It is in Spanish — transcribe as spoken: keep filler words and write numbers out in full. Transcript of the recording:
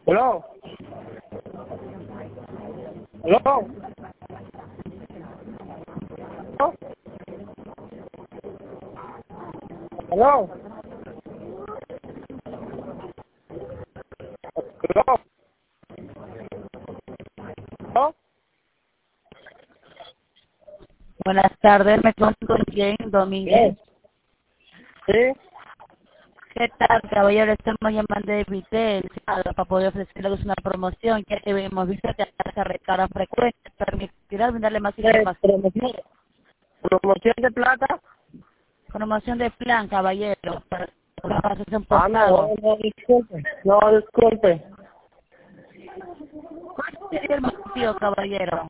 Hello. Hello. Hello. Hello. Hello. Buenas tardes, me conozco con Jane Domínguez. Sí. ¿Qué tal, caballero? Estamos llamando de Vitel para poder ofrecerles una promoción, ya que hemos visto que se recarga frecuente. ¿Permitirá brindarle más Eh, información? promoción. Promoción de plata. Promoción de plan, caballero, para para hacerse un Ah, no, postpago. no, disculpe. No, disculpe. ¿Cuál sería el motivo, caballero?